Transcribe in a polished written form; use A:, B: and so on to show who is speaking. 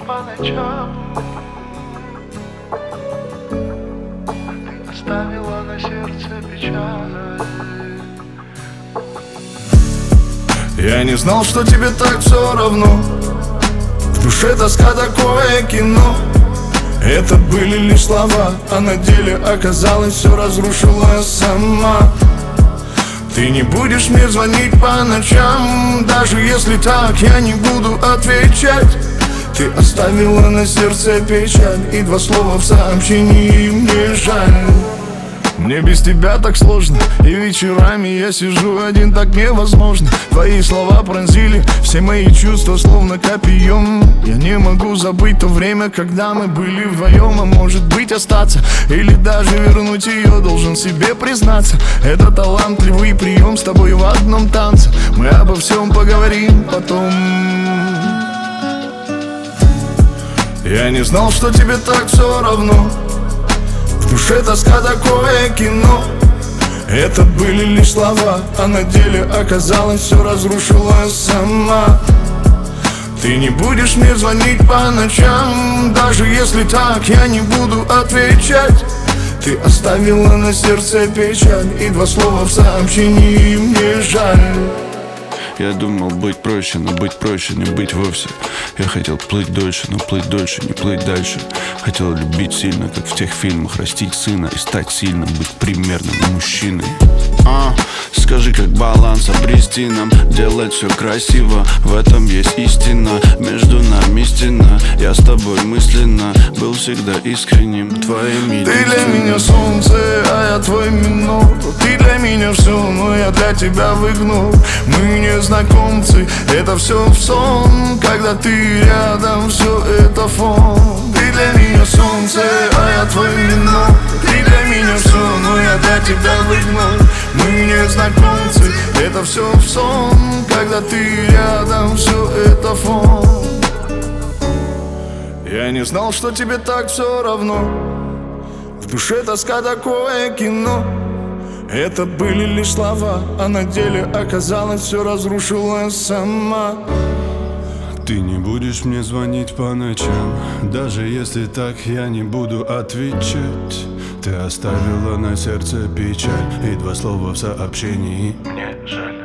A: по ночам. Ты оставила на сердце печаль.
B: Я не знал, что тебе так все равно. В душе тоска, такое кино. Это были лишь слова, а на деле оказалось, все разрушила сама. Ты не будешь мне звонить по ночам. Даже если так, я не буду отвечать. Ты оставила на сердце печаль и 2 слова в сообщении мне жаль. Мне без тебя так сложно, и вечерами я сижу один, так невозможно. Твои слова пронзили все мои чувства, словно копьем. Я не могу забыть то время, когда мы были вдвоем. А может быть остаться, или даже вернуть ее, должен себе признаться. Это талантливый прием, с тобой в одном танце. Мы обо всем поговорим потом. Я не знал, что тебе так все равно. В душе тоска, такое кино. Это были лишь слова, а на деле оказалось, все разрушила сама. Ты не будешь мне звонить по ночам. Даже если так, я не буду отвечать. Ты оставила на сердце печаль и 2 слова в сообщении мне жаль.
C: Я думал быть проще, но быть проще не быть вовсе. Я хотел плыть дольше, но плыть дольше, не плыть дальше. Хотел любить сильно, как в тех фильмах, растить сына и стать сильным, быть примерным мужчиной. Скажи, как баланс обрести нам, делать все красиво. В этом есть истина, между нами стена. Я с тобой мысленно был всегда искренним, твоим единственным.
B: Ты для меня солнце, а я твой минут. Ты для меня все, но я для тебя выгнул. Мы не знакомцы, это все в сон. Когда ты рядом, все это фон. Ты для меня солнце, а я твой минут. Ты для меня все, но я для тебя выгнул. Мы не знакомцы, это все в сон. Когда ты рядом, все это фон. Я не знал, что тебе так все равно. В душе тоска, такое кино. Это были лишь слова, а на деле оказалось, все разрушила сама.
C: Ты не будешь мне звонить по ночам. Даже если так, я не буду отвечать. Ты оставила на сердце печаль и 2 слова в сообщении
A: Мне жаль.